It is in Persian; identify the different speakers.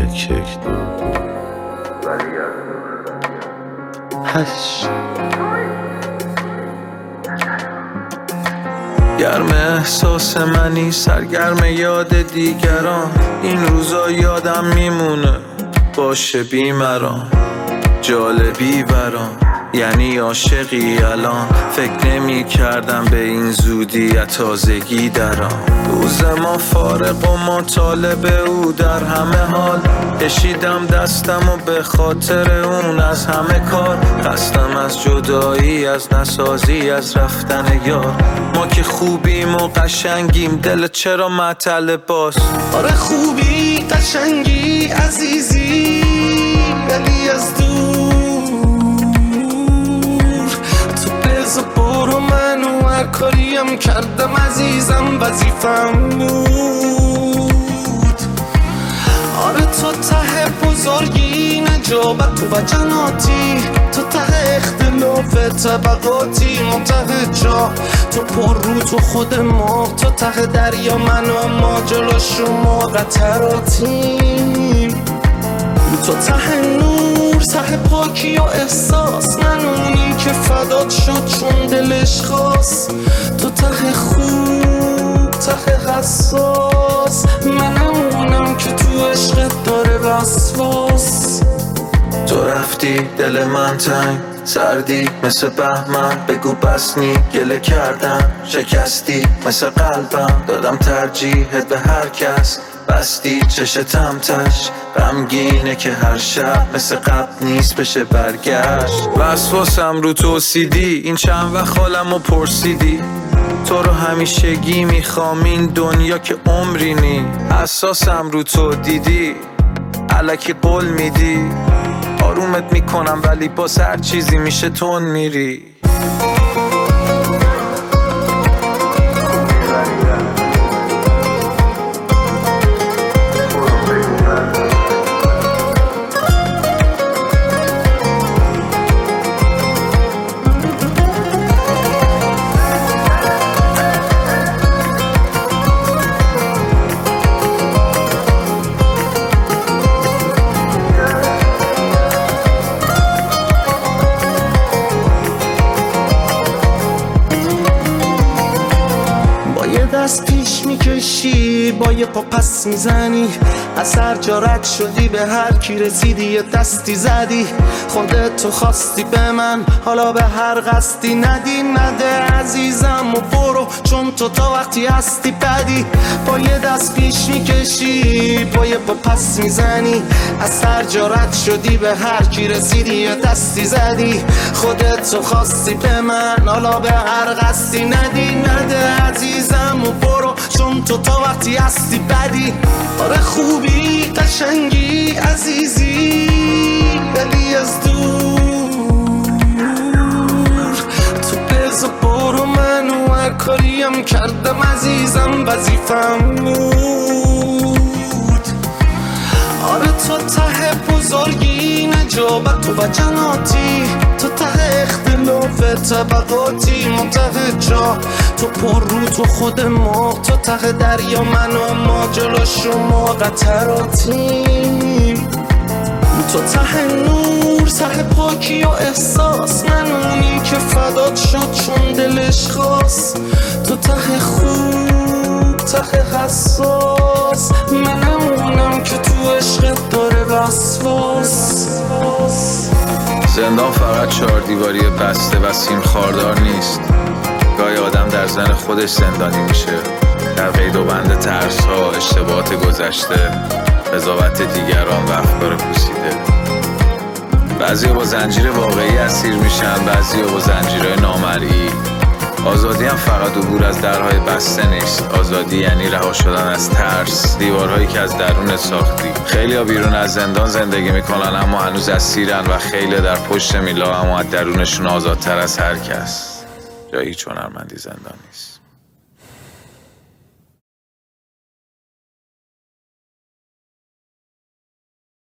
Speaker 1: یک دو هشت. گرم احساس منی، سرگرم یاد دیگران. این روزا یادم میمونه باشه بیمران، جالبی برام یعنی عاشقی الان. فکر نمی کردم به این زودی تازگی درام. روز ما فارغ و ما طالب او در همه حال. کشیدم دستم و به خاطر اون از همه کار. خستم از جدایی، از نسازی، از رفتن یار. ما که خوبیم و قشنگیم، دل چرا معطل باز؟
Speaker 2: آره خوبی قشنگی عزیزی، ولی از دور تو بزا برو. منو هر کاریم کردم عزیزم وظیفم بود. آره تو ته بزرگی، نجابت و جناتی، تو ته اختلاف طبقاتی، ما ته جا، تو پر رو تو خود ما، تو ته دریا من و ما جلو شما قطراتیم. تو ته نور، ته پاکی و احساس، من اونی که فدات شد چون دلش خواست. تو ته خوب، ته حساس، منم اونم که تو عشقت داره وسواس.
Speaker 1: تو رفتی دل من تنگ، سردی مثل بهمن. بگو بس نی گله کردم، شکستی مثل قلبم. دادم ترجیحت به هر کس، بستی چشتم تش. غمگینه که هر شب مثل قبل نیست بشه برگشت. وسواسم رو توسیدی، این چند وقت حالمو پرسیدی. تو رو همیشگی میخوام، این دنیا که عمری نی. حساسم رو تو دیدی، الکی قول میدی. آرومت میکنم ولی باز هر چیزی میشه تون میری.
Speaker 2: دست پیش میکشی، با یه پا پس میزنی. از هر جا رد شدی به هر کی رسیدی یه دستی زدی. خودت تو خواستی به من، حالا به هر قصدی نده عزیزم و برو، چون تو تا وقتی هستی بدی. با یه دست پیش میکشی، با یه پا پس میزنی. از هر جا رد شدی به هر کی رسیدی یه دستی زدی. خودت تو خواستی به من، حالا به هر قصدی نده عزیزم و برو، چون تو تا وقتی هستی بدی. آره خوبی قشنگی عزیزی، ولی از دور تو بزا برو. منو هر کاریم کردم عزیزم وظیفم بود. آره تو ته بزرگی، نجابت و جناتی، تو ته اختلاف طبقاتی، ما ته جا، تو پر رو تو خود ما، تو ته دریا من و ما جلو شما قطراتیم. تو ته نور، ته پاکی و احساس، من اونی که فدات شد چون دلش خواست. تو ته خوب، ته حساس، منم اونم که تو عشقت داره وسواس.
Speaker 1: زندان فقط 4 دیواری بسته و سیم خاردار نیست. گاهی آدم در ذهن خودش زندانی میشه، در قید و بند ترس ها، اشتباهات گذشته، قضاوت دیگران و افکار پوسیده. بعضیا با زنجیر واقعی اسیر میشن، بعضیا با زنجیرهای نامرئی. آزادی هم فقط عبور از درهای بسته نیست. آزادی یعنی رها شدن از ترس، دیوارهایی که از درون ساختی. خیلی‌ها بیرون از زندان زندگی میکنن اما هنوز اسیرن، و خیلی در پشت میلا اما از درونشون آزادتر از هر کس. جایی چون هنرمندی زندان نیست.